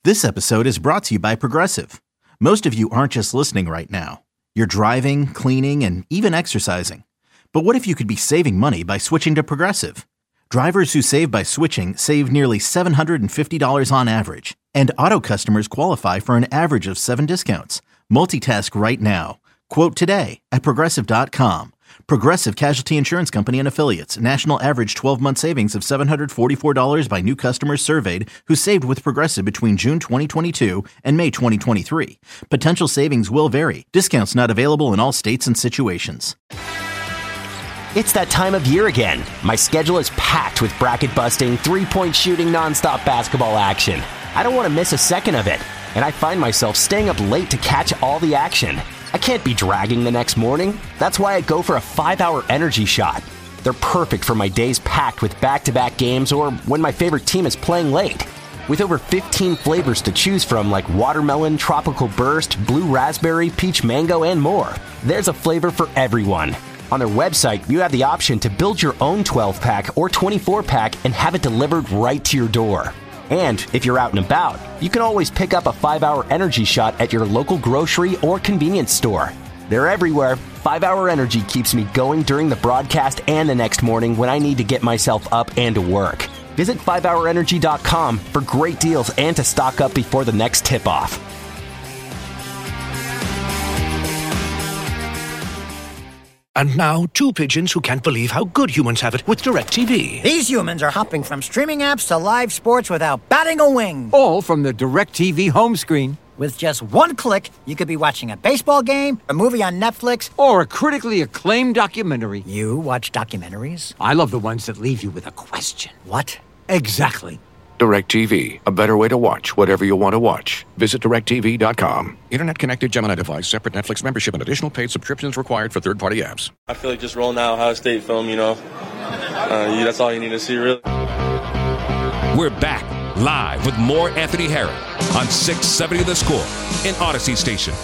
This episode is brought to you by Progressive. Most of you aren't just listening right now. You're driving, cleaning, and even exercising. But what if you could be saving money by switching to Progressive? Drivers who save by switching save nearly $750 on average. And auto customers qualify for an average of 7 discounts. Multitask right now. Quote today at Progressive.com. Progressive Casualty Insurance Company and Affiliates. National average 12-month savings of $744 by new customers surveyed who saved with Progressive between June 2022 and May 2023. Potential savings will vary. Discounts not available in all states and situations. It's that time of year again. My schedule is packed with bracket-busting, three-point shooting, nonstop basketball action. I don't want to miss a second of it, and I find myself staying up late to catch all the action. I can't be dragging the next morning. That's why I go for a 5-hour energy shot. They're perfect for my days packed with back-to-back games or when my favorite team is playing late. With over 15 flavors to choose from like watermelon, tropical burst, blue raspberry, peach mango, and more, there's a flavor for everyone. On their website, you have the option to build your own 12-pack or 24-pack and have it delivered right to your door. And if you're out and about, you can always pick up a 5-hour energy shot at your local grocery or convenience store. They're everywhere. 5-hour energy keeps me going during the broadcast and the next morning when I need to get myself up and to work. Visit 5hourenergy.com for great deals and to stock up before the next tip-off. And now, two pigeons who can't believe how good humans have it with DirecTV. These humans are hopping from streaming apps to live sports without batting a wing. All from the DirecTV home screen. With just one click, you could be watching a baseball game, a movie on Netflix, or a critically acclaimed documentary. You watch documentaries? I love the ones that leave you with a question. What? Exactly. DirecTV, a better way to watch whatever you want to watch. Visit DirecTV.com. Internet-connected Gemini device, separate Netflix membership, and additional paid subscriptions required for third-party apps. I feel like just rolling out Ohio State film, that's all you need to see, really. We're back live with more Anthony Herron on 670 The Score in Odyssey Station.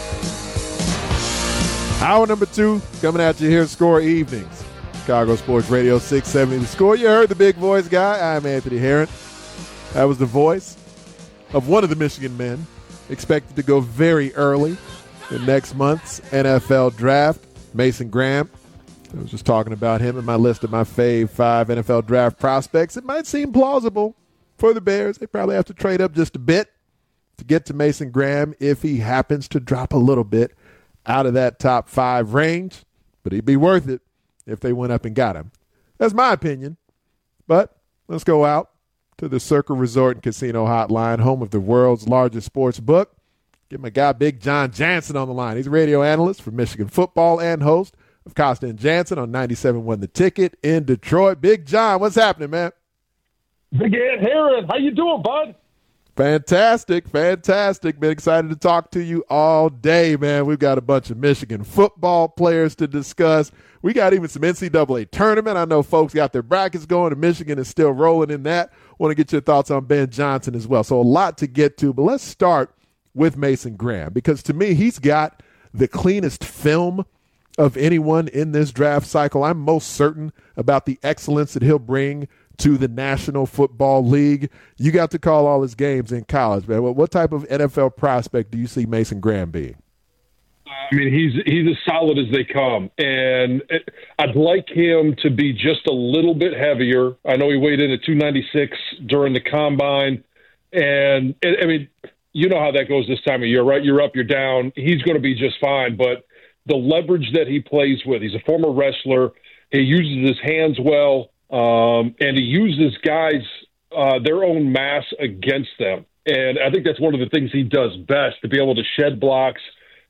Hour number 2 coming at you here at Score Evenings. Chicago Sports Radio 670 The Score. You heard the big voice guy. I'm Anthony Herron. That was the voice of one of the Michigan men, expected to go very early in next month's NFL draft, Mason Graham. I was just talking about him in my list of my fave 5 NFL draft prospects. It might seem plausible for the Bears. They probably have to trade up just a bit to get to Mason Graham if he happens to drop a little bit out of that top 5 range. But he'd be worth it if they went up and got him. That's my opinion. But let's go out to the Circa Resort and Casino Hotline, home of the world's largest sports book. Get my guy Big John Jansen on the line. He's a radio analyst for Michigan football and host of Costa and Jansen on 97.1 The Ticket in Detroit. Big John, what's happening, man? Big Ant Herron, how you doing, bud? Fantastic. Been excited to talk to you all day, man. We've got a bunch of Michigan football players to discuss. We got even some NCAA tournament. I know folks got their brackets going, and Michigan is still rolling in that. Want to get your thoughts on Ben Johnson as well. So a lot to get to, but let's start with Mason Graham, because to me, he's got the cleanest film of anyone in this draft cycle. I'm most certain about the excellence that he'll bring to the National Football League. You got to call all his games in college, man. What type of NFL prospect do you see Mason Graham being? I mean, he's as solid as they come, and I'd like him to be just a little bit heavier. I know he weighed in at 296 during the combine, and I mean, you know how that goes this time of year, right? You're up, you're down. He's going to be just fine, but the leverage that he plays with, he's a former wrestler. He uses his hands well, and he uses guys, their own mass against them. And I think that's one of the things he does best, to be able to shed blocks,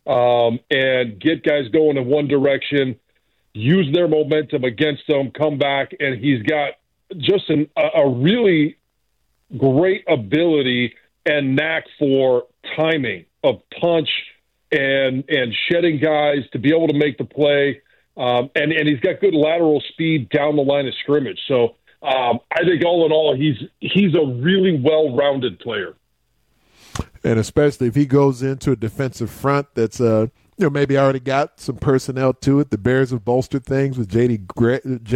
and get guys going in one direction, use their momentum against them, come back, and he's got just a really great ability and knack for timing of punch and shedding guys to be able to make the play, and he's got good lateral speed down the line of scrimmage. So I think all in all, he's a really well-rounded player. And especially if he goes into a defensive front that's maybe already got some personnel to it. The Bears have bolstered things with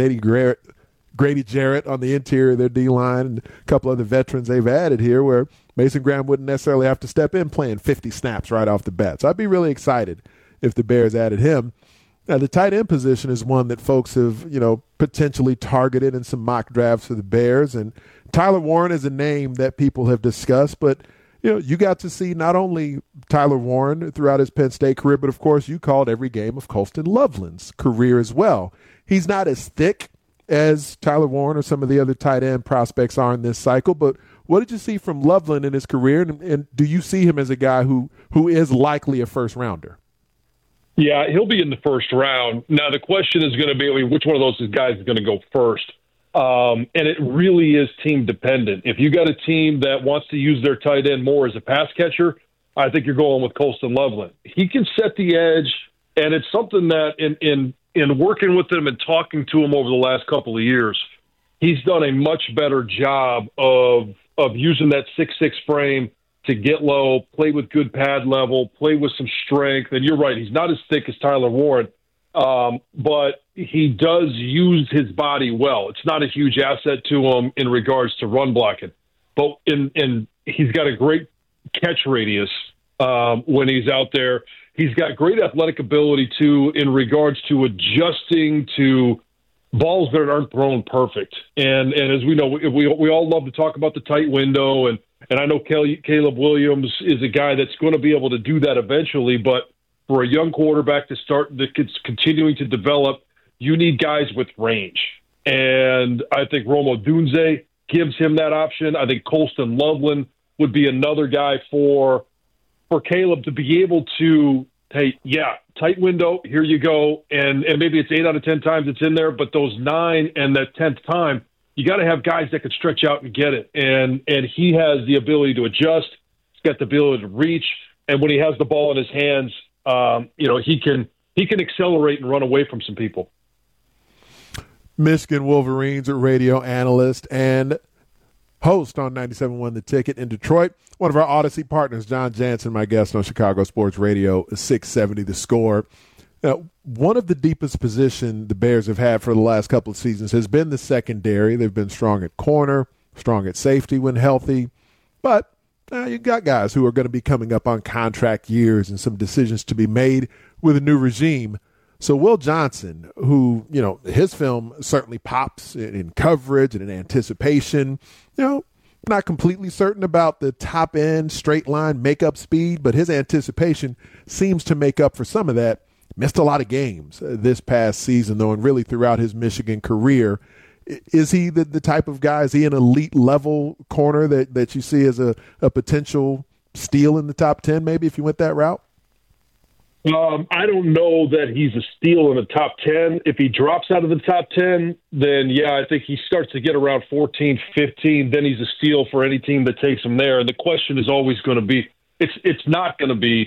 Grady Jarrett on the interior of their D-line and a couple other veterans they've added here, where Mason Graham wouldn't necessarily have to step in playing 50 snaps right off the bat. So I'd be really excited if the Bears added him. Now, the tight end position is one that folks have, potentially targeted in some mock drafts for the Bears. And Tyler Warren is a name that people have discussed, but you got to see not only Tyler Warren throughout his Penn State career, but of course you called every game of Colston Loveland's career as well. He's not as thick as Tyler Warren or some of the other tight end prospects are in this cycle, but what did you see from Loveland in his career, and do you see him as a guy who is likely a first rounder? Yeah, he'll be in the first round. Now, the question is going to be, which one of those guys is going to go first? And it really is team dependent. If you got a team that wants to use their tight end more as a pass catcher, I think you're going with Colston Loveland. He can set the edge, and it's something that in working with him and talking to him over the last couple of years, he's done a much better job of using that 6'6" frame to get low, play with good pad level, play with some strength. And you're right, he's not as thick as Tyler Warren, but he does use his body well. It's not a huge asset to him in regards to run blocking, but he's got a great catch radius when he's out there. He's got great athletic ability, too, in regards to adjusting to balls that aren't thrown perfect. And as we know, we all love to talk about the tight window, and I know Caleb Williams is a guy that's going to be able to do that eventually, but for a young quarterback that's continuing to develop, you need guys with range. And I think Rome Odunze gives him that option. I think Colston Loveland would be another guy for Caleb to be able to, hey, yeah, tight window, here you go. And maybe it's 8 out of 10 times it's in there, but those 9 and that 10th time, you got to have guys that can stretch out and get it. And he has the ability to adjust. He's got the ability to reach. And when he has the ball in his hands, he can accelerate and run away from some people. Michigan Wolverines radio analyst and host on 97.1 The Ticket in Detroit. One of our Odyssey partners, John Jansen, my guest on Chicago Sports Radio 670 The Score. One of the deepest position the Bears have had for the last couple of seasons has been the secondary. They've been strong at corner, strong at safety when healthy. But you got guys who are going to be coming up on contract years and some decisions to be made with a new regime. So Will Johnson, who, his film certainly pops in coverage and in anticipation, not completely certain about the top end straight line makeup speed, but his anticipation seems to make up for some of that. Missed a lot of games this past season, though, and really throughout his Michigan career. Is he the type of guy, is he an elite level corner that you see as a potential steal in the top 10, maybe, if you went that route? I don't know that he's a steal in the top 10. If he drops out of the top 10, then, yeah, I think he starts to get around 14, 15. Then he's a steal for any team that takes him there. And the question is always going to be, it's not going to be,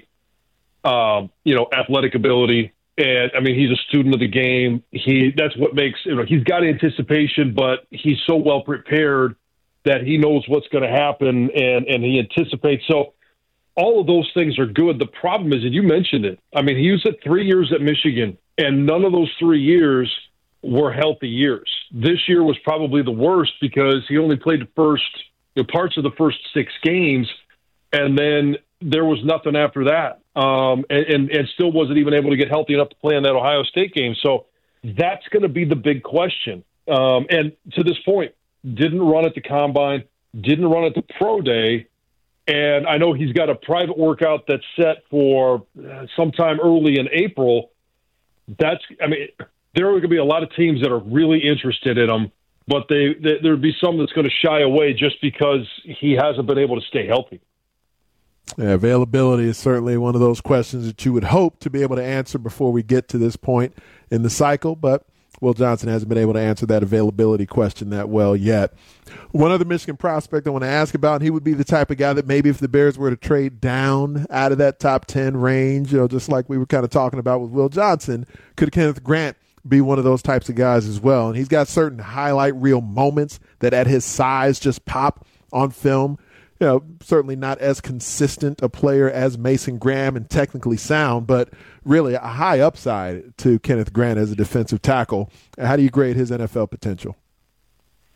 athletic ability. And, I mean, he's a student of the game. That's what makes, he's got anticipation, but he's so well prepared that he knows what's going to happen and he anticipates. So, all of those things are good. The problem is, and you mentioned it, I mean, he was at 3 years at Michigan, and none of those 3 years were healthy years. This year was probably the worst because he only played the parts of the first 6 games, and then there was nothing after that, and still wasn't even able to get healthy enough to play in that Ohio State game. So that's going to be the big question. And to this point, didn't run at the Combine, didn't run at the Pro Day, and I know he's got a private workout that's set for sometime early in April. There are going to be a lot of teams that are really interested in him, but there'd be some that's going to shy away just because he hasn't been able to stay healthy. Yeah, availability is certainly one of those questions that you would hope to be able to answer before we get to this point in the cycle, but Will Johnson hasn't been able to answer that availability question that well yet. One other Michigan prospect I want to ask about, and he would be the type of guy that maybe if the Bears were to trade down out of that top 10 range, just like we were kind of talking about with Will Johnson, could Kenneth Grant be one of those types of guys as well? And he's got certain highlight reel moments that at his size just pop on film. Certainly not as consistent a player as Mason Graham and technically sound, but really a high upside to Kenneth Grant as a defensive tackle. How do you grade his NFL potential?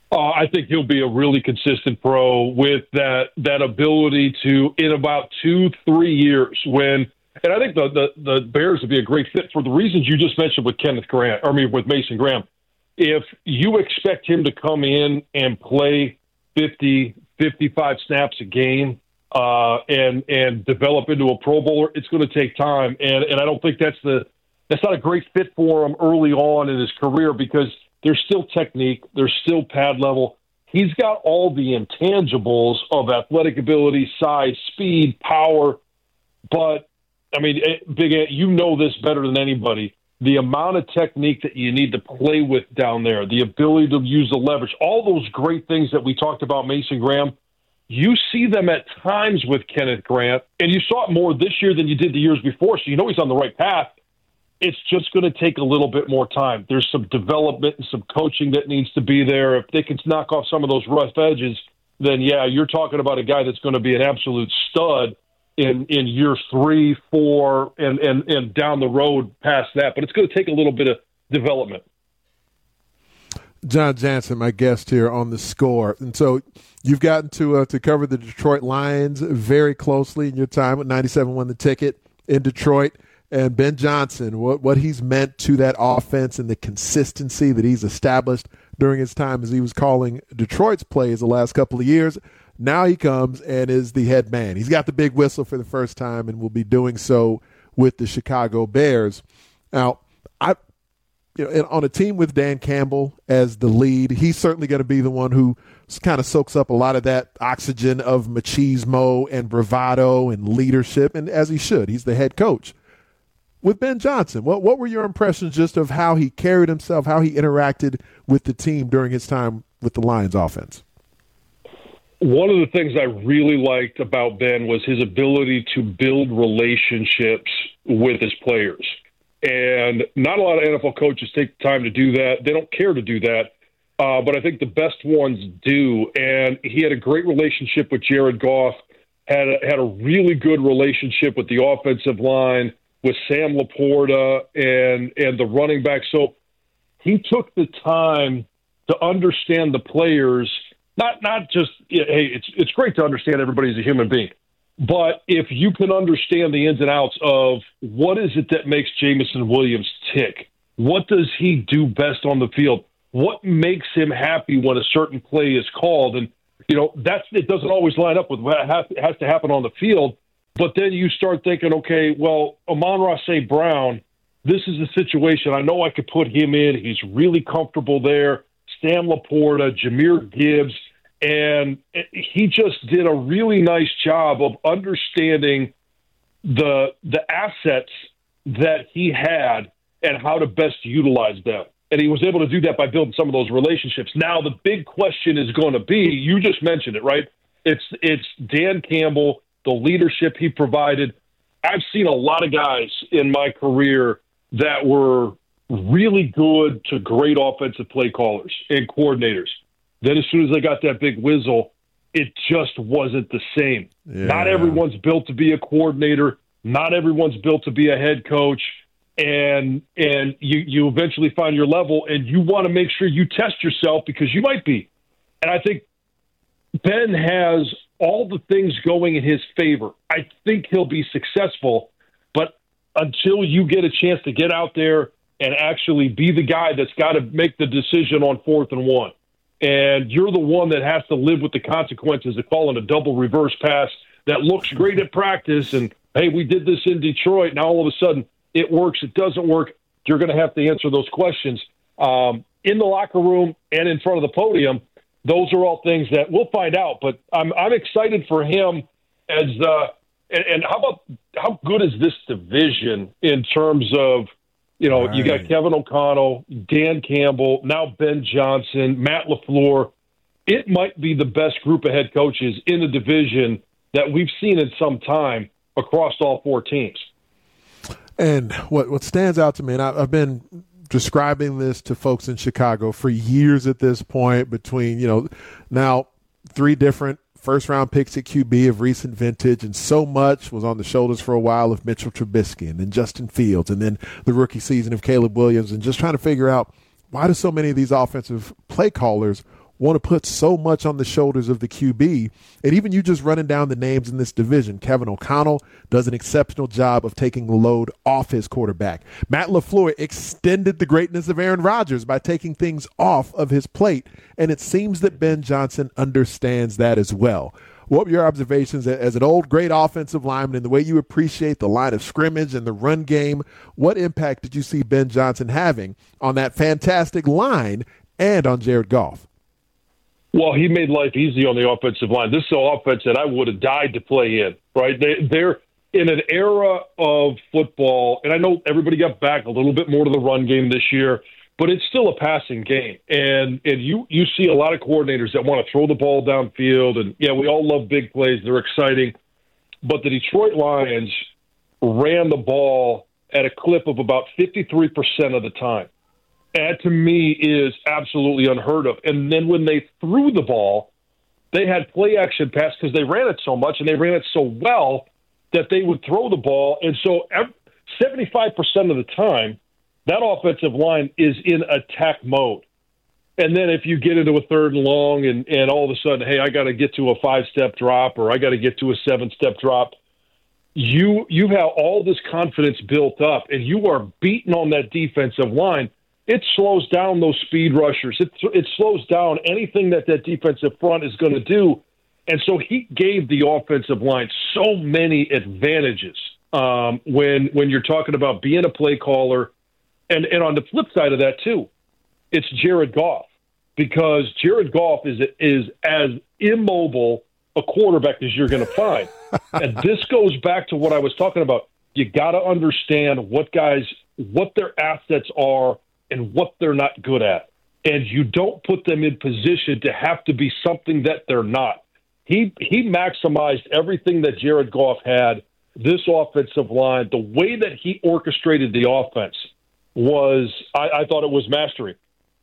I think he'll be a really consistent pro with that ability to, in about 2-3 years, and I think the Bears would be a great fit for the reasons you just mentioned with with Mason Graham. If you expect him to come in and play 50, 55 snaps a game and develop into a Pro Bowler, it's going to take time, and I don't think that's not a great fit for him early on in his career because there's still technique, there's still pad level. He's got all the intangibles of athletic ability, size, speed, power. But, I mean, Big Ant, you know this better than anybody. The amount of technique that you need to play with down there, the ability to use the leverage, all those great things that we talked about Mason Graham, you see them at times with Kenneth Grant, and you saw it more this year than you did the years before, so you know he's on the right path. It's just going to take a little bit more time. There's some development and some coaching that needs to be there. If they can knock off some of those rough edges, then, yeah, you're talking about a guy that's going to be an absolute stud in year 3, 4, and down the road past that. But it's going to take a little bit of development. John Jansen, my guest here on The Score. And so you've gotten to cover the Detroit Lions very closely in your time with 97 Won the Ticket in Detroit. And Ben Johnson, what he's meant to that offense and the consistency that he's established during his time as he was calling Detroit's plays the last couple of years. Now he comes and is the head man. He's got the big whistle for the first time and will be doing so with the Chicago Bears. Now, on a team with Dan Campbell as the lead, he's certainly going to be the one who kind of soaks up a lot of that oxygen of machismo and bravado and leadership, and as he should. He's the head coach. With Ben Johnson, what were your impressions just of how he carried himself, how he interacted with the team during his time with the Lions offense? One of the things I really liked about Ben was his ability to build relationships with his players. And not a lot of NFL coaches take the time to do that. They don't care to do that. But I think the best ones do. And he had a great relationship with Jared Goff, had a really good relationship with the offensive line, with Sam Laporta and the running back. So he took the time to understand the players, not just, hey, it's great to understand everybody as a human being, but if you can understand the ins and outs of what is it that makes Jameson Williams tick, what does he do best on the field, what makes him happy when a certain play is called, and it doesn't always line up with what has to happen on the field. But then you start thinking, okay, well, Amon-Ra St. Brown, this is a situation. I know I could put him in. He's really comfortable there. Sam Laporta, Jahmyr Gibbs, and he just did a really nice job of understanding the assets that he had and how to best utilize them. And he was able to do that by building some of those relationships. Now, the big question is going to be, you just mentioned it, right? It's Dan Campbell, the leadership he provided. I've seen a lot of guys in my career that were really good to great offensive play callers and coordinators. Then as soon as they got that big whistle, it just wasn't the same. Yeah. Not everyone's built to be a coordinator. Not everyone's built to be a head coach. And you eventually find your level, and you want to make sure you test yourself because you might be. And I think Ben has all the things going in his favor. I think he'll be successful, but until you get a chance to get out there and actually be the guy that's got to make the decision on 4th and 1, and you're the one that has to live with the consequences of calling a double reverse pass that looks great at practice, and, hey, we did this in Detroit, now all of a sudden it works, it doesn't work, you're going to have to answer those questions. In the locker room and in front of the podium, those are all things that we'll find out, but I'm excited for him as and how good is this division in terms of, right. You got Kevin O'Connell, Dan Campbell, now Ben Johnson, Matt LaFleur. It might be the best group of head coaches in the division that we've seen in some time across all 4 teams. And what stands out to me, and I've been describing this to folks in Chicago for years at this point, between, now 3 different first-round picks at QB of recent vintage, and so much was on the shoulders for a while of Mitchell Trubisky and then Justin Fields and then the rookie season of Caleb Williams, and just trying to figure out, why do so many of these offensive play callers want to put so much on the shoulders of the QB. And even you just running down the names in this division, Kevin O'Connell does an exceptional job of taking the load off his quarterback. Matt LaFleur extended the greatness of Aaron Rodgers by taking things off of his plate, and it seems that Ben Johnson understands that as well. What were your observations as an old great offensive lineman and the way you appreciate the line of scrimmage and the run game? What impact did you see Ben Johnson having on that fantastic line and on Jared Goff? Well, he made life easy on the offensive line. This is an offense that I would have died to play in, right? They're in an era of football, and I know everybody got back a little bit more to the run game this year, but it's still a passing game. And you see a lot of coordinators that want to throw the ball downfield, and, yeah, we all love big plays. They're exciting. But the Detroit Lions ran the ball at a clip of about 53% of the time. That, to me, is absolutely unheard of. And then when they threw the ball, they had play-action pass because they ran it so much and they ran it so well that they would throw the ball. And so 75% of the time, that offensive line is in attack mode. And then if you get into a third and long and all of a sudden, hey, I got to get to a 5-step drop or I got to get to a 7-step drop, you have all this confidence built up and you are beating on that defensive line. It slows down those speed rushers. It slows down anything that defensive front is going to do. And so he gave the offensive line so many advantages when you're talking about being a play caller. And on the flip side of that, too, it's Jared Goff, because Jared Goff is as immobile a quarterback as you're going to find. And this goes back to what I was talking about. You got to understand what their assets are and what they're not good at. And you don't put them in position to have to be something that they're not. He maximized everything that Jared Goff had. This offensive line, the way that he orchestrated the offense was, I thought it was mastery.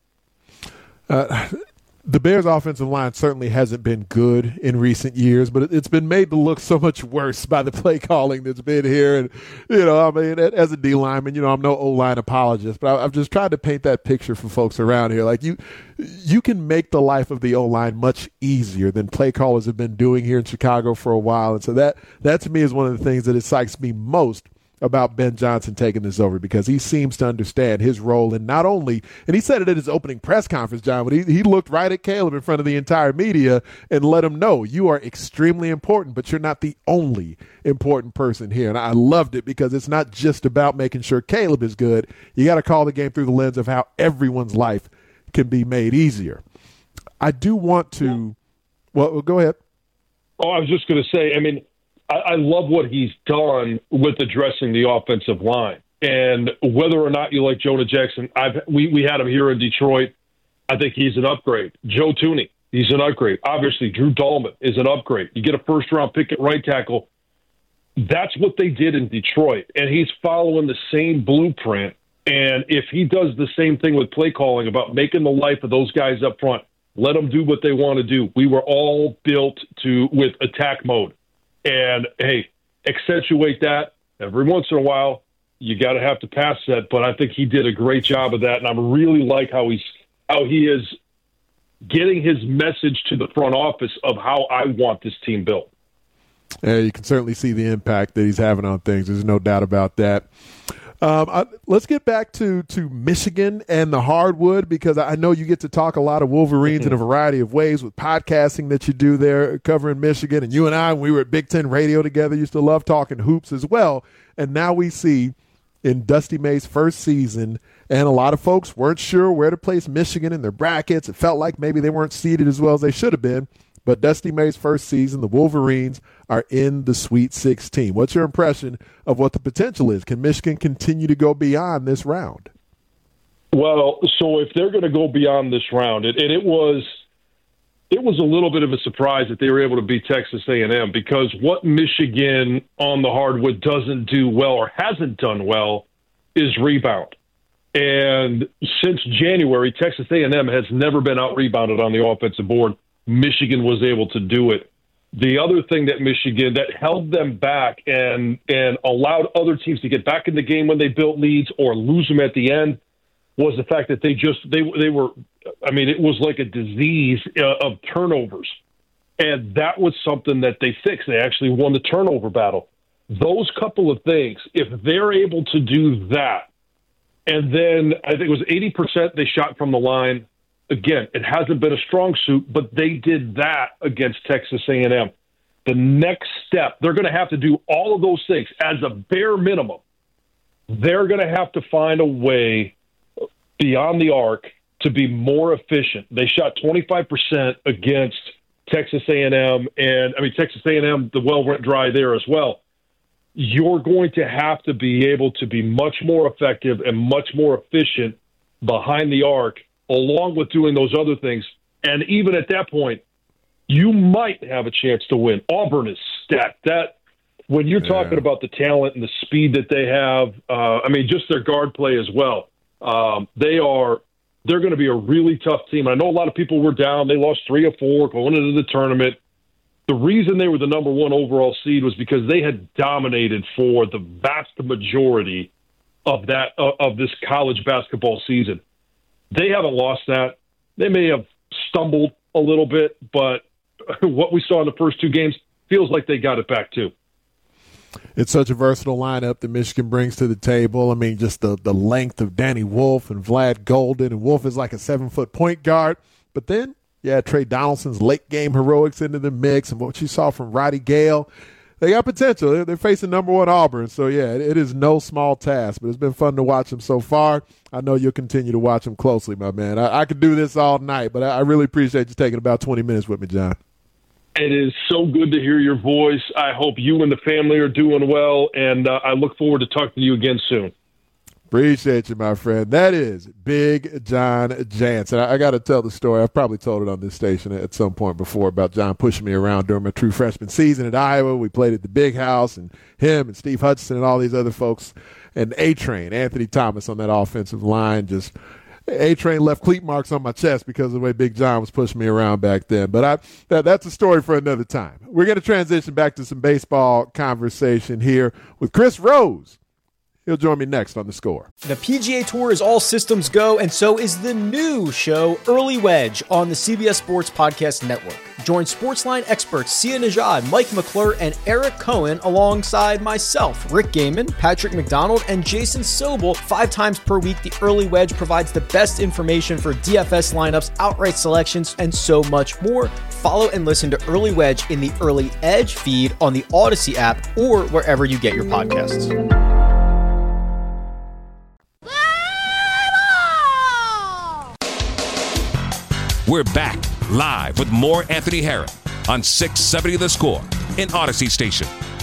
The Bears' offensive line certainly hasn't been good in recent years, but it's been made to look so much worse by the play calling that's been here. And, I mean, as a D lineman, I'm no O-line apologist, but I've just tried to paint that picture for folks around here. Like, you can make the life of the O-line much easier than play callers have been doing here in Chicago for a while. And so that to me is one of the things that excites me most about Ben Johnson taking this over, because he seems to understand his role in not only, and he said it at his opening press conference, John, when he looked right at Caleb in front of the entire media and let him know, you are extremely important, but you're not the only important person here. And I loved it because it's not just about making sure Caleb is good. You got to call the game through the lens of how everyone's life can be made easier. I do want to, well, go ahead. Oh, I was just going to say, I mean, I love what he's done with addressing the offensive line. And whether or not you like Jonah Jackson, we had him here in Detroit. I think he's an upgrade. Joe Thuney, he's an upgrade. Obviously, Drew Dahlman is an upgrade. You get a first-round pick at right tackle. That's what they did in Detroit. And he's following the same blueprint. And if he does the same thing with play calling about making the life of those guys up front, let them do what they want to do. We were all built with attack mode. And, hey, accentuate that every once in a while. You got to have to pass that, but I think he did a great job of that, and I really like how he is getting his message to the front office of how I want this team built. Yeah, you can certainly see the impact that he's having on things. There's no doubt about that. Let's get back to Michigan and the hardwood, because I know you get to talk a lot of Wolverines in a variety of ways with podcasting that you do there covering Michigan. And you and I, when we were at Big Ten Radio together, used to love talking hoops as well. And now we see in Dusty May's first season, and a lot of folks weren't sure where to place Michigan in their brackets. It felt like maybe they weren't seeded as well as they should have been. But Dusty May's first season, the Wolverines are in the Sweet 16. What's your impression of what the potential is? Can Michigan continue to go beyond this round? Well, so if they're going to go beyond this round, and it was a little bit of a surprise that they were able to beat Texas A&M, because what Michigan on the hardwood doesn't do well or hasn't done well is rebound. And since January, Texas A&M has never been out-rebounded on the offensive board. Michigan was able to do it. The other thing that Michigan that held them back and allowed other teams to get back in the game when they built leads or lose them at the end was the fact that they were it was like a disease of turnovers. And that was something that they fixed. They actually won the turnover battle. Those couple of things, if they're able to do that, and then I think it was 80% they shot from the line. Again, it hasn't been a strong suit, but they did that against Texas A&M. The next step, they're going to have to do all of those things as a bare minimum. They're going to have to find a way beyond the arc to be more efficient. They shot 25% against Texas A&M, and Texas A&M, the well went dry there as well. You're going to have to be able to be much more effective and much more efficient behind the arc, along with doing those other things. And even at that point, you might have a chance to win. Auburn is stacked. That when you're talking about the talent and the speed that they have, just their guard play as well. They're going to be a really tough team. I know a lot of people were down. They lost 3 or 4 going into the tournament. The reason they were the number 1 overall seed was because they had dominated for the vast majority of this college basketball season. They haven't lost that. They may have stumbled a little bit, but what we saw in the first 2 games feels like they got it back too. It's such a versatile lineup that Michigan brings to the table. Just the length of Danny Wolf and Vlad Golden, and Wolf is like a 7-foot point guard. But then, Trey Donaldson's late game heroics into the mix, and what you saw from Roddy Gale. They got potential. They're facing number 1 Auburn. So, it is no small task, but it's been fun to watch them so far. I know you'll continue to watch them closely, my man. I could do this all night, but I really appreciate you taking about 20 minutes with me, John. It is so good to hear your voice. I hope you and the family are doing well, and I look forward to talking to you again soon. Appreciate you, my friend. That is Big John Jantsch. And I got to tell the story. I've probably told it on this station at some point before about John pushing me around during my true freshman season at Iowa. We played at the Big House, and him and Steve Hutchinson and all these other folks, and A-Train, Anthony Thomas on that offensive line. Just A-Train left cleat marks on my chest because of the way Big John was pushing me around back then. But that's a story for another time. We're going to transition back to some baseball conversation here with Chris Rose. He'll join me next on The Score. The PGA Tour is all systems go, and so is the new show, Early Wedge, on the CBS Sports Podcast Network. Join Sportsline experts Sia Nejad, Mike McClure, and Eric Cohen alongside myself, Rick Gaiman, Patrick McDonald, and Jason Sobel 5 times per week. The Early Wedge provides the best information for DFS lineups, outright selections, and so much more. Follow and listen to Early Wedge in the Early Edge feed on the Odyssey app or wherever you get your podcasts. We're back live with more Anthony Herron on 670 The Score in Odyssey Station.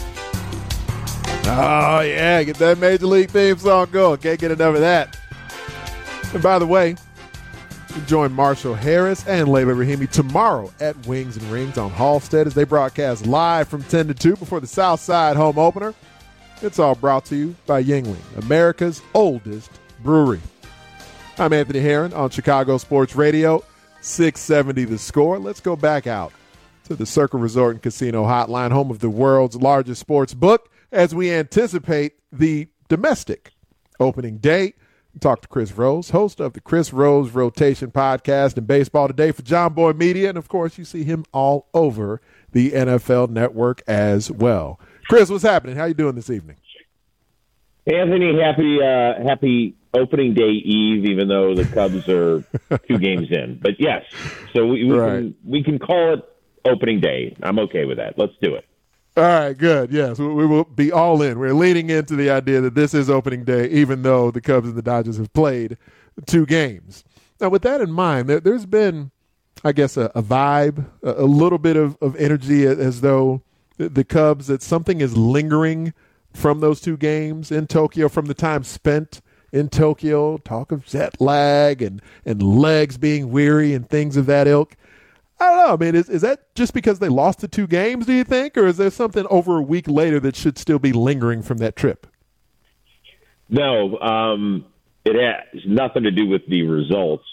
Oh, yeah, get that Major League theme song going. Can't get enough of that. And by the way, you join Marshall Harris and Layla Rahimi tomorrow at Wings and Rings on Halstead as they broadcast live from 10 to 2 before the Southside home opener. It's all brought to you by Yuengling, America's oldest brewery. I'm Anthony Herron on Chicago Sports Radio. 670 The Score. Let's go back out to the Circle Resort and Casino Hotline, home of the world's largest sports book, as we anticipate the domestic opening day. Talk to Chris Rose, host of the Chris Rose Rotation podcast and Baseball Today for John Boy Media. And, of course, you see him all over the NFL Network as well. Chris, what's happening? How you doing this evening? Anthony, happy opening day eve, even though the Cubs are 2 games in. But yes, so we can call it opening day. I'm okay with that. Let's do it. All right, good. Yes, we will be all in. We're leaning into the idea that this is opening day, even though the Cubs and the Dodgers have played 2 games. Now, with that in mind, there's been, I guess, a vibe, a little bit of energy as though the Cubs, that something is lingering from those 2 games in Tokyo, from the time spent in Tokyo, talk of jet lag and legs being weary and things of that ilk. I don't know. Is that just because they lost the 2 games, do you think? Or is there something over a week later that should still be lingering from that trip? No, it has nothing to do with the results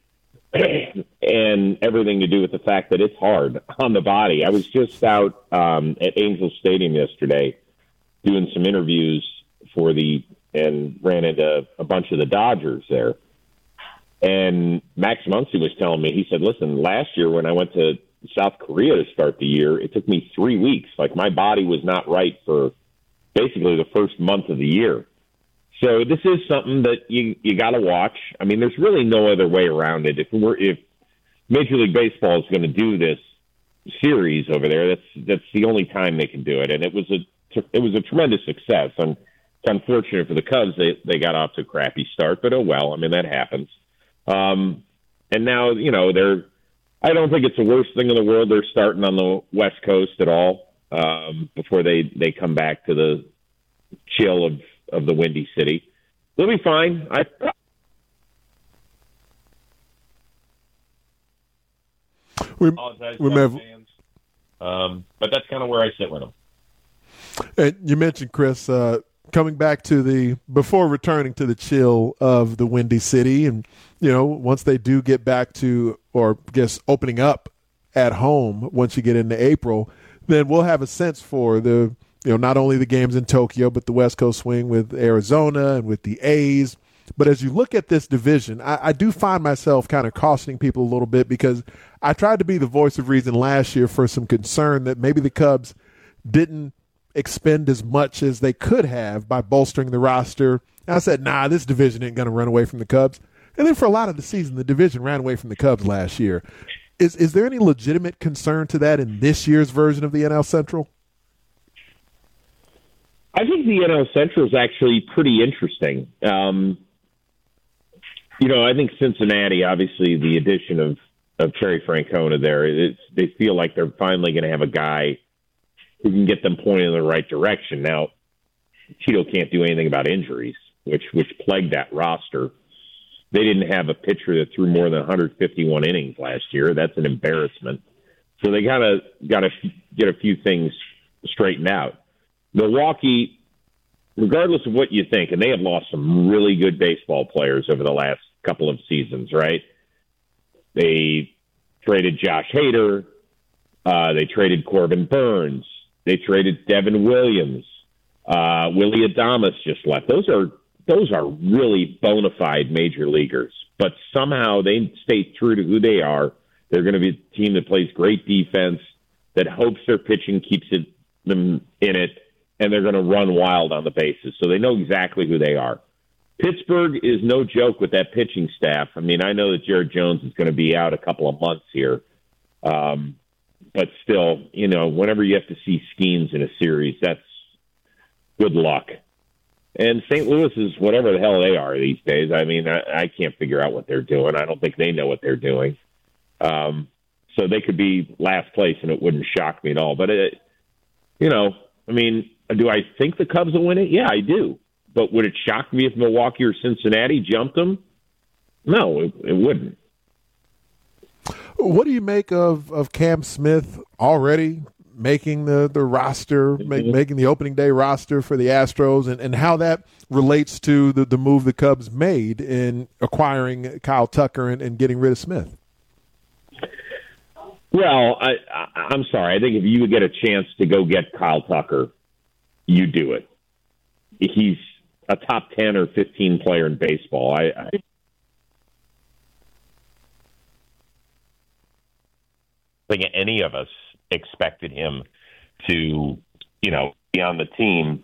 and everything to do with the fact that it's hard on the body. I was just out at Angel Stadium yesterday doing some interviews and ran into a bunch of the Dodgers there. And Max Muncy was telling me, he said, listen, last year when I went to South Korea to start the year, it took me 3 weeks. Like, my body was not right for basically the first month of the year. So this is something that you got to watch. I mean, there's really no other way around it. If Major League Baseball is going to do this series over there, that's the only time they can do it. And it was a tremendous success. And it's unfortunate for the Cubs they got off to a crappy start, but oh well. I mean, that happens. And now, I don't think it's the worst thing in the world. They're starting on the West Coast at all before they come back to the chill of the Windy City. They'll be fine. We apologize, fans. But that's kind of where I sit with them. And you mentioned, Chris, coming back to before returning to the chill of the Windy City, and once they do get back to, or I guess opening up at home once you get into April, then we'll have a sense for the not only the games in Tokyo, but the West Coast swing with Arizona and with the A's. But as you look at this division, I do find myself kind of cautioning people a little bit, because I tried to be the voice of reason last year for some concern that maybe the Cubs didn't expend as much as they could have by bolstering the roster. And I said, this division ain't going to run away from the Cubs. And then for a lot of the season, the division ran away from the Cubs last year. Is there any legitimate concern to that in this year's version of the NL Central? I think the NL Central is actually pretty interesting. I think Cincinnati, obviously, the addition of Terry Francona there, they feel like they're finally going to have a guy who can get them pointed in the right direction. Now, Tito can't do anything about injuries, which plagued that roster. They didn't have a pitcher that threw more than 151 innings last year. That's an embarrassment. So they got to get a few things straightened out. Milwaukee, regardless of what you think, and they have lost some really good baseball players over the last couple of seasons, right? They traded Josh Hader. They traded Corbin Burns. They traded Devin Williams. Willie Adames just left. Those are really bona fide major leaguers, but somehow they stay true to who they are. They're going to be a team that plays great defense, that hopes their pitching keeps them in it, and they're going to run wild on the bases. So they know exactly who they are. Pittsburgh is no joke with that pitching staff. I mean, I know that Jared Jones is going to be out a couple of months here. But still, whenever you have to see Skeens in a series, that's good luck. And St. Louis is whatever the hell they are these days. I mean, I can't figure out what they're doing. I don't think they know what they're doing. So they could be last place, and it wouldn't shock me at all. But, do I think the Cubs will win it? Yeah, I do. But would it shock me if Milwaukee or Cincinnati jumped them? No, it wouldn't. What do you make of Cam Smith already making the roster, making the opening day roster for the Astros, and how that relates to the move the Cubs made in acquiring Kyle Tucker and getting rid of Smith? Well, I'm sorry. I think if you would get a chance to go get Kyle Tucker, you do it. He's a top 10 or 15 player in baseball. I think any of us expected him to, be on the team.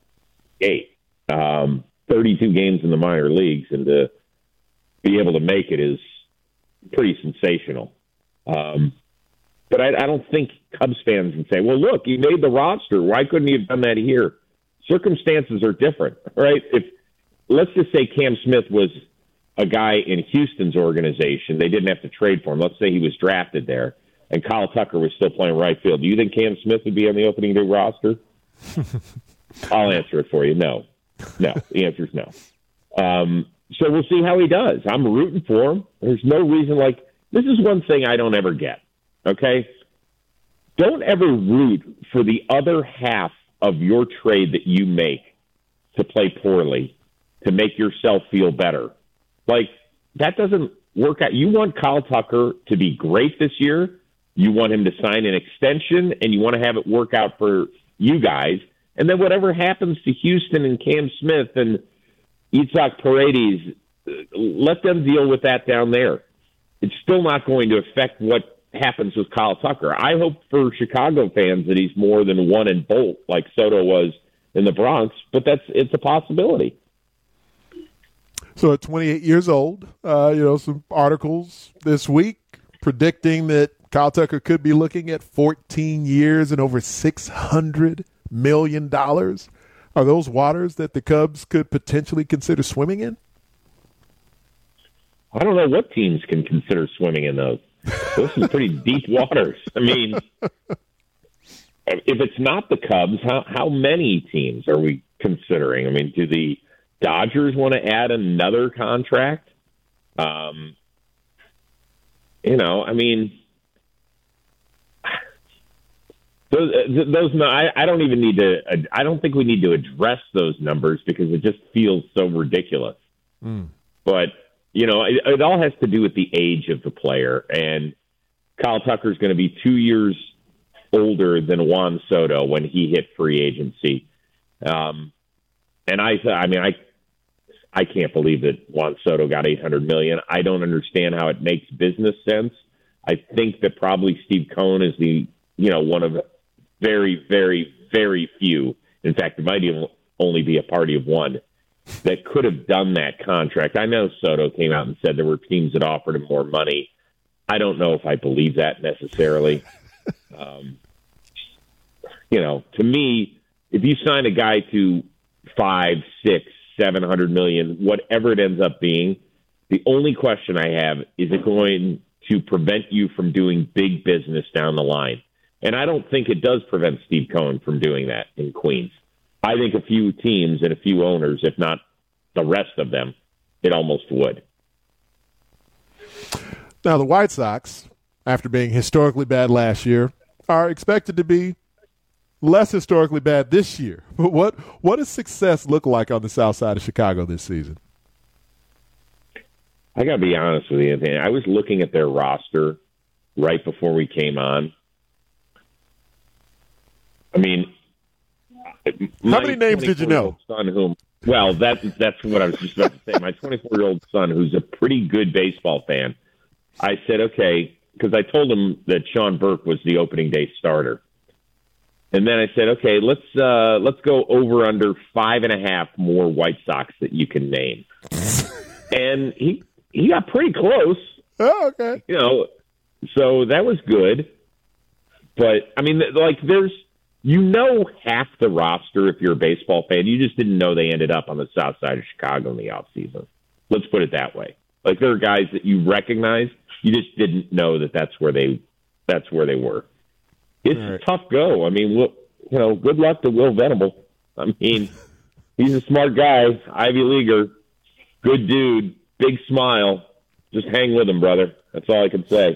32 games in the minor leagues, and to be able to make it is pretty sensational. But I don't think Cubs fans can say, well, look, he made the roster. Why couldn't he have done that here? Circumstances are different, right? Let's just say Cam Smith was a guy in Houston's organization. They didn't have to trade for him. Let's say he was drafted there, and Kyle Tucker was still playing right field. Do you think Cam Smith would be on the opening day roster? I'll answer it for you. No. The answer is no. So we'll see how he does. I'm rooting for him. There's no reason. This is one thing I don't ever get, okay? Don't ever root for the other half of your trade that you make to play poorly, to make yourself feel better. That doesn't work out. You want Kyle Tucker to be great this year. You want him to sign an extension, and you want to have it work out for you guys. And then whatever happens to Houston and Cam Smith and Itzhak Paredes, let them deal with that down there. It's still not going to affect what happens with Kyle Tucker. I hope for Chicago fans that he's more than one and bolt like Soto was in the Bronx, but it's a possibility. So at 28 years old, some articles this week predicting that Kyle Tucker could be looking at 14 years and over $600 million. Are those waters that the Cubs could potentially consider swimming in? I don't know what teams can consider swimming in those. Those are pretty deep waters. I mean, if it's not the Cubs, how many teams are we considering? I mean, do the Dodgers want to add another contract? I mean, those. I don't even need to. I don't think we need to address those numbers because it just feels so ridiculous. But it all has to do with the age of the player, and Kyle Tucker's going to be 2 years older than Juan Soto when he hit free agency. And I can't believe that Juan Soto got $800 million. I don't understand how it makes business sense. I think that probably Steve Cohen is one of very, very, very few. In fact, it might even only be a party of one that could have done that contract. I know Soto came out and said there were teams that offered him more money. I don't know if I believe that necessarily. To me, if you sign a guy to $500, $600, $700 million, whatever it ends up being, the only question I have is it going to prevent you from doing big business down the line? And I don't think it does prevent Steve Cohen from doing that in Queens. I think a few teams and a few owners, if not the rest of them, it almost would. Now, the White Sox, after being historically bad last year, are expected to be less historically bad this year. But what does success look like on the south side of Chicago this season? I got to be honest with you, Anthony. I was looking at their roster right before we came on. I mean, how many names did you know? Son that's what I was just about to say. My 24-year-old son, who's a pretty good baseball fan, I said, okay, because I told him that Sean Burke was the opening day starter. And then I said, okay, let's go over under 5.5 more White Sox that you can name. And he got pretty close. Oh, okay. So that was good. But I mean, there's half the roster if you're a baseball fan. You just didn't know they ended up on the south side of Chicago in the offseason. Let's put it that way. Like, there are guys that you recognize, you just didn't know that's where they were. It's a tough go. I mean, look, good luck to Will Venable. I mean, he's a smart guy, Ivy Leaguer, good dude, big smile. Just hang with him, brother. That's all I can say.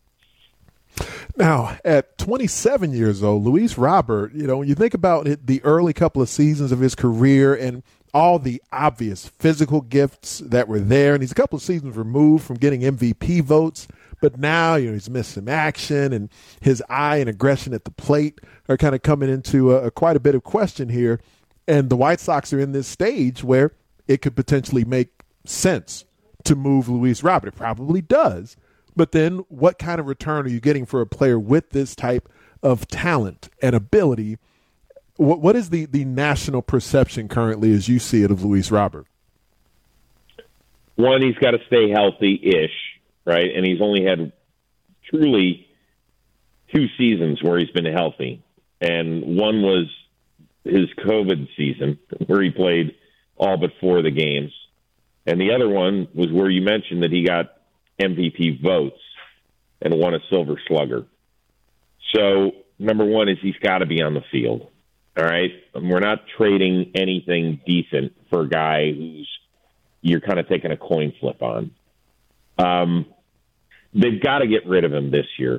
Now, at 27 years old, Luis Robert, when you think about the early couple of seasons of his career and all the obvious physical gifts that were there, and he's a couple of seasons removed from getting MVP votes, but now he's missed some action, and his eye and aggression at the plate are kind of coming into quite a bit of question here, and the White Sox are in this stage where it could potentially make sense to move Luis Robert. It probably does. But then what kind of return are you getting for a player with this type of talent and ability? What is the national perception currently as you see it of Luis Robert? One, he's got to stay healthy-ish, right? And he's only had truly 2 seasons where he's been healthy. And one was his COVID season where he played all but 4 of the games. And the other one was where you mentioned that he got MVP votes and won a Silver Slugger. So, number one is he's got to be on the field, all right? And we're not trading anything decent for a guy who's you're kind of taking a coin flip on. They've got to get rid of him this year.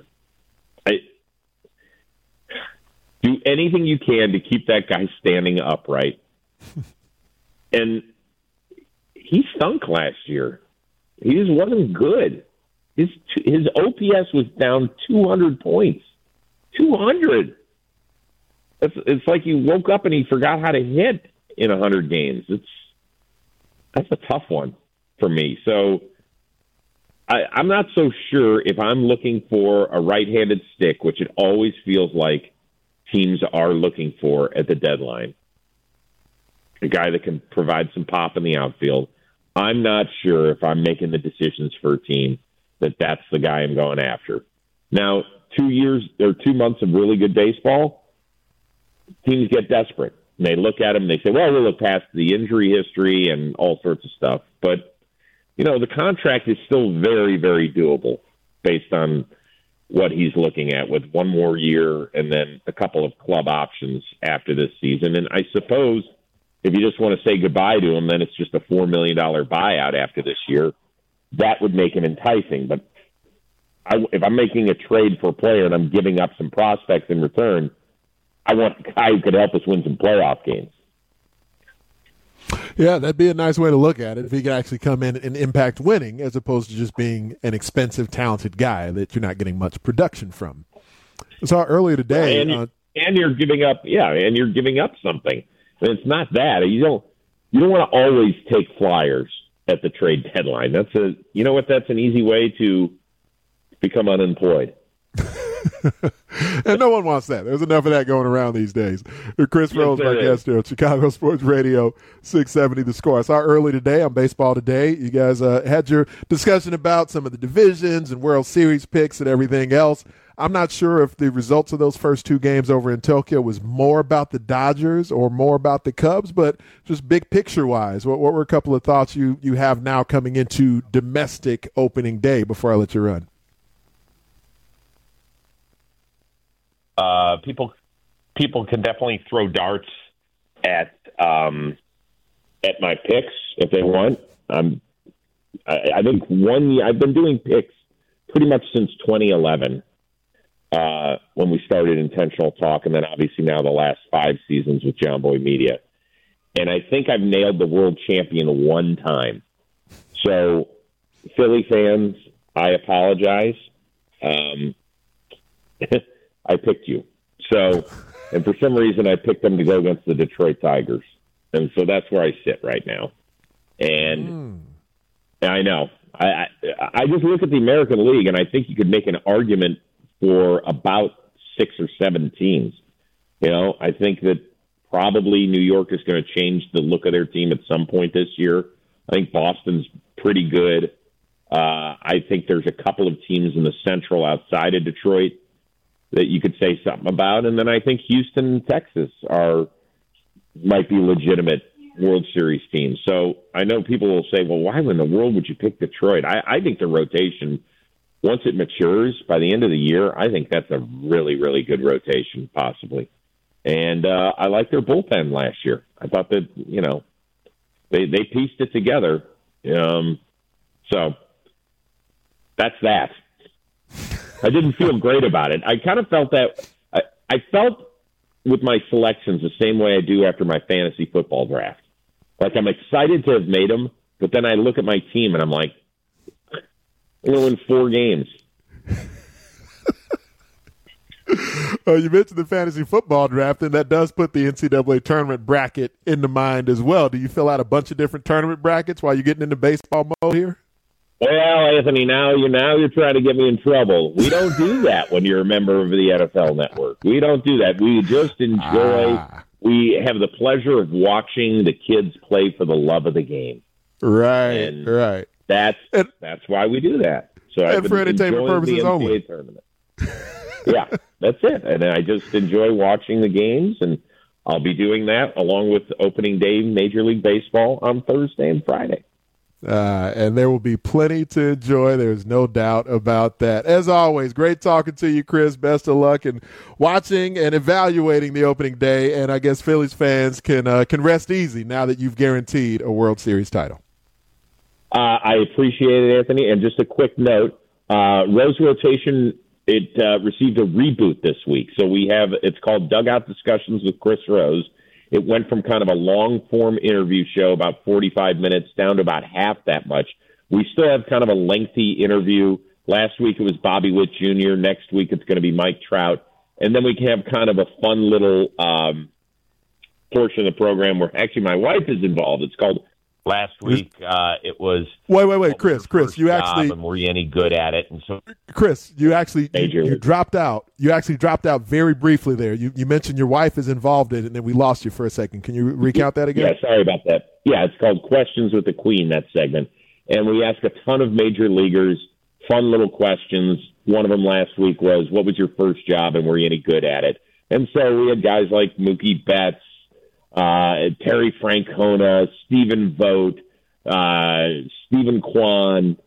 Do anything you can to keep that guy standing upright. And he stunk last year. He just wasn't good. His OPS was down 200 points. 200. It's like he woke up and he forgot how to hit in 100 games. That's a tough one. for me. So I'm not so sure if I'm looking for a right-handed stick, which it always feels like teams are looking for at the deadline, a guy that can provide some pop in the outfield. I'm not sure if I'm making the decisions for a team that's the guy I'm going after. Now, 2 months of really good baseball, teams get desperate. And they look at him and they say, well, we'll look past the injury history and all sorts of stuff. But, the contract is still very, very doable based on what he's looking at with one more year and then a couple of club options after this season. And I suppose if you just want to say goodbye to him, then it's just a $4 million buyout after this year. That would make him enticing. But if I'm making a trade for a player and I'm giving up some prospects in return, I want a guy who could help us win some playoff games. Yeah, that'd be a nice way to look at it if he could actually come in and impact winning as opposed to just being an expensive, talented guy that you're not getting much production from. I saw earlier today. And you're giving up, and you're giving up something. And it's not that. You don't want to always take flyers at the trade deadline. That's an easy way to become unemployed. And no one wants that. There's enough of that going around these days. Chris Rose, my guest here on Chicago Sports Radio 670 The Score. I saw early today on Baseball Today, you guys had your discussion about some of the divisions and World Series picks and everything else. I'm not sure if the results of those first 2 games over in Tokyo was more about the Dodgers or more about the Cubs, but just big picture-wise, what were a couple of thoughts you have now coming into domestic opening day before I let you run? People can definitely throw darts at my picks if they want. I think I've been doing picks pretty much since 2011 when we started Intentional Talk, and then obviously now the last 5 seasons with John Boy Media. And I think I've nailed the world champion 1 time. So, Philly fans, I apologize. I picked you. So, and for some reason, I picked them to go against the Detroit Tigers. And so that's where I sit right now. And I know. I just look at the American League, and I think you could make an argument for about 6 or 7 teams. I think that probably New York is going to change the look of their team at some point this year. I think Boston's pretty good. I think there's a couple of teams in the Central outside of Detroit that you could say something about. And then I think Houston and Texas might be legitimate World Series teams. So I know people will say, well, why in the world would you pick Detroit? I think the rotation, once it matures by the end of the year, I think that's a really, really good rotation, possibly. And I like their bullpen last year. I thought that, they pieced it together. So that's that. I didn't feel great about it. I kind of felt that I felt with my selections the same way I do after my fantasy football draft. Like I'm excited to have made them, but then I look at my team and I'm like, I'm going to win 4 games. You mentioned the fantasy football draft, and that does put the NCAA tournament bracket into mind as well. Do you fill out a bunch of different tournament brackets while you're getting into baseball mode here? Well, Anthony, now you're trying to get me in trouble. We don't do that when you're a member of the NFL Network. We don't do that. We just enjoy. We have the pleasure of watching the kids play for the love of the game. Right. That's why we do that. So and for entertainment purposes only. Tournament. Yeah, that's it. And I just enjoy watching the games, and I'll be doing that along with opening day Major League Baseball on Thursday and Friday. And there will be plenty to enjoy. There's no doubt about that. As always, great talking to you, Chris. Best of luck in watching and evaluating the opening day. And I guess Phillies fans can rest easy now that you've guaranteed a World Series title. I appreciate it, Anthony. And just a quick note, Rose Rotation, it received a reboot this week. So it's called Dugout Discussions with Chris Rose. It went from kind of a long-form interview show, about 45 minutes, down to about half that much. We still have kind of a lengthy interview. Last week it was Bobby Witt Jr. Next week it's going to be Mike Trout. And then we can have kind of a fun little portion of the program where actually my wife is involved. It's called Last week, it was. Wait, Chris, you actually. And were you any good at it? And so, Chris, you actually you dropped out. You actually dropped out very briefly there. You mentioned your wife is involved in it, and then we lost you for a second. Can you recount that again? Yeah, sorry about that. Yeah, it's called Questions with the Queen, that segment. And we ask a ton of major leaguers fun little questions. One of them last week was, what was your first job and were you any good at it? And so we had guys like Mookie Betts, Terry Francona, Stephen Vogt, Stephen Kwan,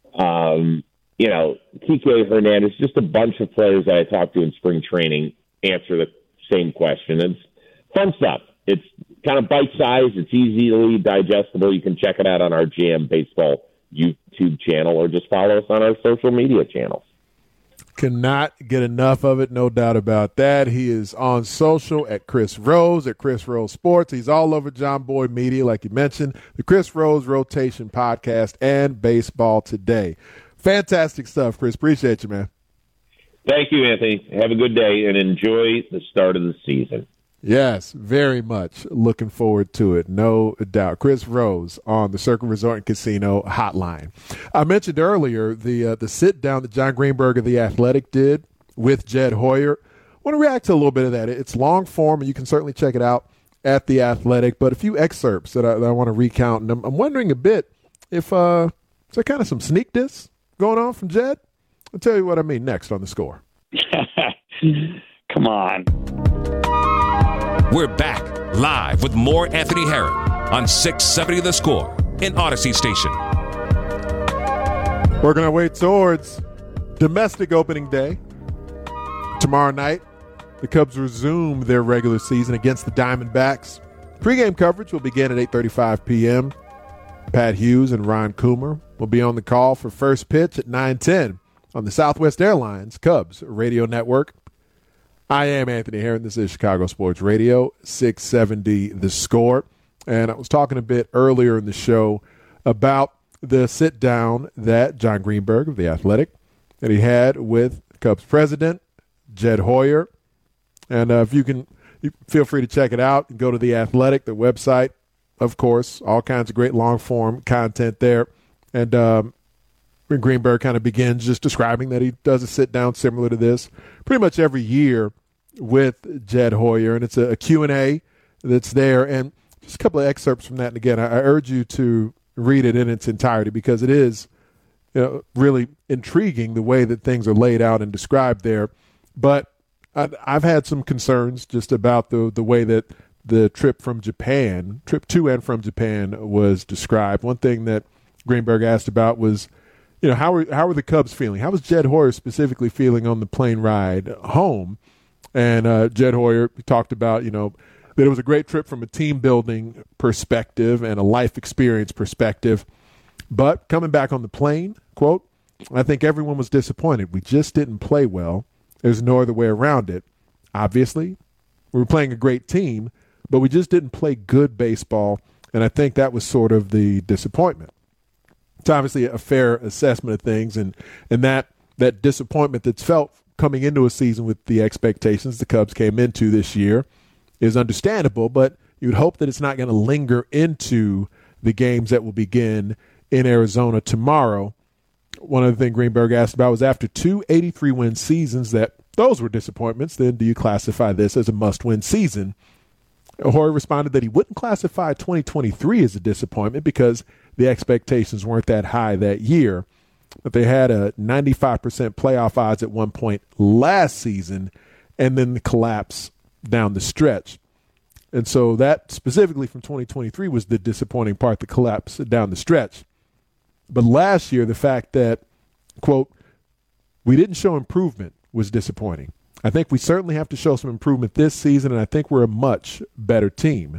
Kike Hernandez, just a bunch of players that I talked to in spring training answer the same question. It's fun stuff. It's kind of bite-sized. It's easily digestible. You can check it out on our GM Baseball YouTube channel or just follow us on our social media channels. Cannot get enough of it, no doubt about that. He is on social at Chris Rose, at Chris Rose Sports. He's all over John Boy Media, like you mentioned, the Chris Rose Rotation Podcast and Baseball Today. Fantastic stuff, Chris. Appreciate you, man. Thank you, Anthony. Have a good day and enjoy the start of the season. Yes, very much looking forward to it, no doubt. Chris Rose on the Circle Resort and Casino Hotline. I mentioned earlier the sit-down that John Greenberg of The Athletic did with Jed Hoyer. I want to react to a little bit of that. It's long form, and you can certainly check it out at The Athletic, but a few excerpts that I want to recount. And I'm wondering a bit if is there kind of some sneak diss going on from Jed? I'll tell you what I mean next on The Score. Come on. We're back live with more Anthony Herron on 670 The Score in Odyssey Station. Working our way towards domestic opening day. Tomorrow night, the Cubs resume their regular season against the Diamondbacks. Pre-game coverage will begin at 8:35 p.m. Pat Hughes and Ron Coomer will be on the call for first pitch at 9:10 on the Southwest Airlines Cubs Radio Network. I am Anthony Herron. This is Chicago Sports Radio, 670 The Score. And I was talking a bit earlier in the show about the sit-down that John Greenberg of The Athletic that he had with Cubs president, Jed Hoyer. And if you feel free to check it out and go to The Athletic, the website, of course, all kinds of great long-form content there. And Greenberg kind of begins just describing that he does a sit-down similar to this pretty much every year with Jed Hoyer, and it's a Q&A that's there. And just a couple of excerpts from that. And again, I urge you to read it in its entirety because it is really intriguing the way that things are laid out and described there. But I've had some concerns just about the way that the trip to and from Japan was described. One thing that Greenberg asked about was, how are the Cubs feeling? How was Jed Hoyer specifically feeling on the plane ride home? And Jed Hoyer talked about, that it was a great trip from a team-building perspective and a life experience perspective. But coming back on the plane, quote, I think everyone was disappointed. We just didn't play well. There's no other way around it. Obviously, we were playing a great team, but we just didn't play good baseball, and I think that was sort of the disappointment. It's obviously a fair assessment of things, and that disappointment that's felt coming into a season with the expectations the Cubs came into this year is understandable, but you'd hope that it's not going to linger into the games that will begin in Arizona tomorrow. One other thing Greenberg asked about was after two 83-win seasons that those were disappointments, then do you classify this as a must-win season? Hoyer responded that he wouldn't classify 2023 as a disappointment because the expectations weren't that high that year. But they had a 95% playoff odds at one point last season, and then the collapse down the stretch. And so that specifically from 2023 was the disappointing part, the collapse down the stretch. But last year, the fact that, quote, we didn't show improvement was disappointing. I think we certainly have to show some improvement this season, and I think we're a much better team.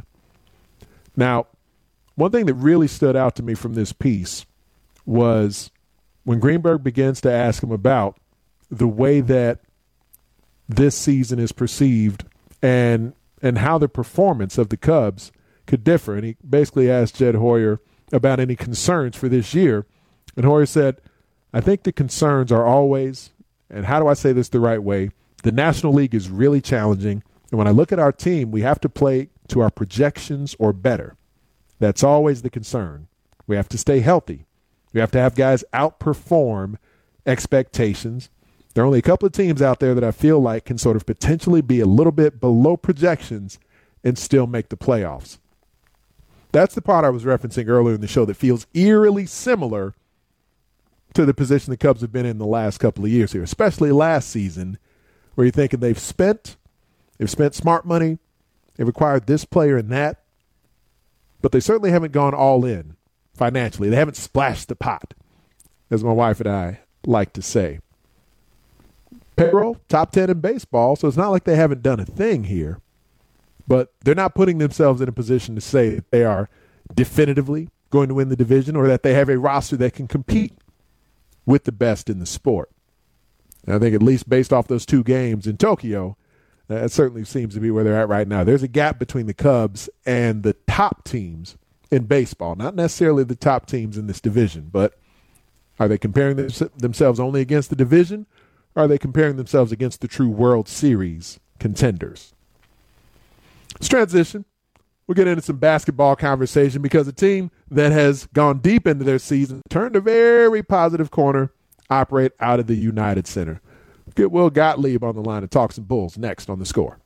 Now, one thing that really stood out to me from this piece was when Greenberg begins to ask him about the way that this season is perceived and how the performance of the Cubs could differ. And he basically asked Jed Hoyer about any concerns for this year. And Hoyer said, I think the concerns are always, and how do I say this the right way, the National League is really challenging. And when I look at our team, we have to play to our projections or better. That's always the concern. We have to stay healthy. We have to have guys outperform expectations. There are only a couple of teams out there that I feel like can sort of potentially be a little bit below projections and still make the playoffs. That's the part I was referencing earlier in the show that feels eerily similar to the position the Cubs have been in the last couple of years here, especially last season, where you're thinking they've spent smart money, they've acquired this player and that, but they certainly haven't gone all in financially. They haven't splashed the pot, as my wife and I like to say. Payroll, top 10 in baseball, so it's not like they haven't done a thing here, but they're not putting themselves in a position to say that they are definitively going to win the division or that they have a roster that can compete with the best in the sport. And I think at least based off those 2 games in Tokyo, that certainly seems to be where they're at right now. There's a gap between the Cubs and the top teams in baseball, not necessarily the top teams in this division, but are they comparing themselves only against the division, or are they comparing themselves against the true World Series contenders? Let's transition. We'll get into some basketball conversation because a team that has gone deep into their season, turned a very positive corner, operate out of the United Center. Get Will Gottlieb on the line to talk some Bulls next on The Score.